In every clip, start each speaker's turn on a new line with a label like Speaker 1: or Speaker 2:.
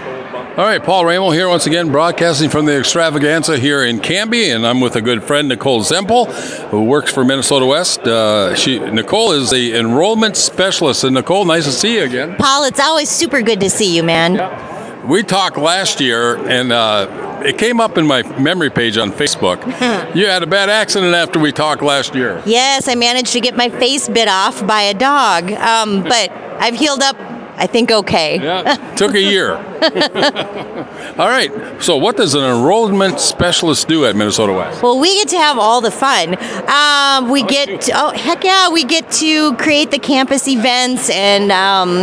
Speaker 1: All right, Paul Ramo here once again, broadcasting from the Extravaganza here in Cambie, and I'm with a good friend, Nicole Zempel, who works for Minnesota West. Nicole is the enrollment specialist, and Nicole, nice to see you again.
Speaker 2: Paul, it's always super good to see you, man.
Speaker 1: Yeah. We talked last year, and it came up in my memory page on Facebook. You had a bad accident after we talked last year.
Speaker 2: Yes, I managed to get my face bit off by a dog, but I've healed up, I think, okay.
Speaker 1: Yeah, took a year. All right, so what does an enrollment specialist do at Minnesota West?
Speaker 2: Well, we get to have all the fun. We get to create the campus events and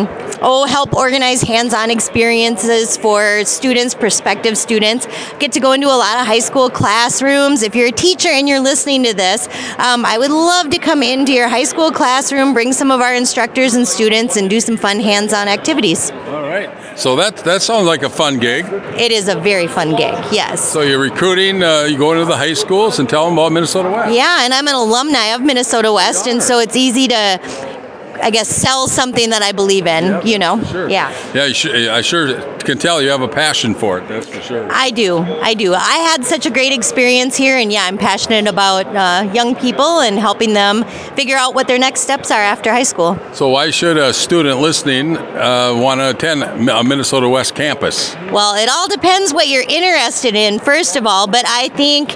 Speaker 2: help organize hands-on experiences for students, prospective students. Get to go into a lot of high school classrooms. If you're a teacher and you're listening to this, I would love to come into your high school classroom, bring some of our instructors and students, and do some fun hands-on activities.
Speaker 1: All right. So that sounds like a fun gig.
Speaker 2: It is a very fun gig, yes.
Speaker 1: So you're recruiting, you go into the high schools and tell them about Minnesota West.
Speaker 2: Yeah, and I'm an alumni of Minnesota West, and so it's easy to, I guess, sell something that I believe in,
Speaker 1: yep, Sure.
Speaker 2: Yeah.
Speaker 1: Yeah, I sure can tell you have a passion for it, that's for sure.
Speaker 2: I do. I had such a great experience here, and yeah, I'm passionate about young people and helping them figure out what their next steps are after high school.
Speaker 1: So why should a student listening want to attend a Minnesota West campus?
Speaker 2: Well, it all depends what you're interested in, first of all, but I think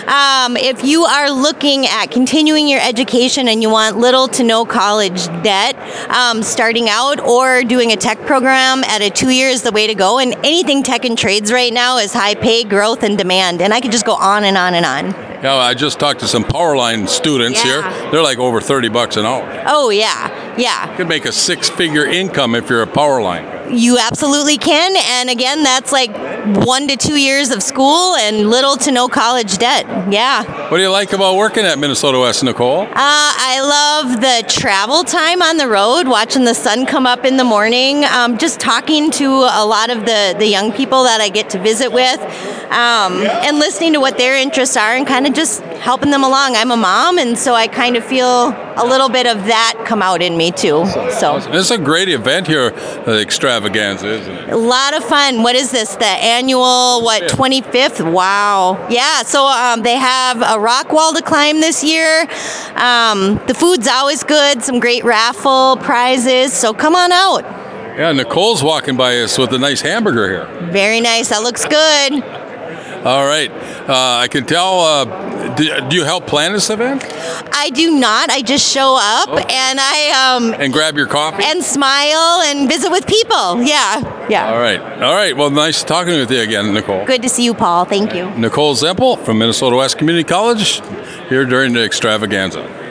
Speaker 2: if you are looking at continuing your education and you want little to no college debt, starting out or doing a tech program at a 2-year is the way to go. And anything tech and trades right now is high pay, growth, and demand. And I could just go on and on and on.
Speaker 1: Yeah, I just talked to some Powerline students here. They're like over $30 an hour.
Speaker 2: Oh, yeah. Yeah.
Speaker 1: You could make a 6-figure income if you're a Powerline.
Speaker 2: You absolutely can, and again, that's like 1 to 2 years of school and little to no college debt. Yeah.
Speaker 1: What do you like about working at Minnesota West, Nicole?
Speaker 2: I love the travel time on the road, watching the sun come up in the morning, just talking to a lot of the young people that I get to visit with, and listening to what their interests are and kind of just helping them along. I'm a mom, and so I kind of feel a little bit of that come out in me too. So
Speaker 1: it's a great event here, the Extravaganza, isn't it?
Speaker 2: A lot of fun. What is this? The annual 25th? Wow. Yeah. So they have a rock wall to climb this year. The food's always good. Some great raffle prizes. So come on out.
Speaker 1: Yeah, Nicole's walking by us with a nice hamburger here.
Speaker 2: Very nice. That looks good.
Speaker 1: All right. I can tell. Do you help plan this event?
Speaker 2: I do not. I just show up and I
Speaker 1: and grab your coffee
Speaker 2: and smile and visit with people. Yeah. Yeah.
Speaker 1: All right. Well, nice talking with you again, Nicole.
Speaker 2: Good to see you, Paul. Thank you.
Speaker 1: Nicole Zempel from Minnesota West Community College here during the Extravaganza.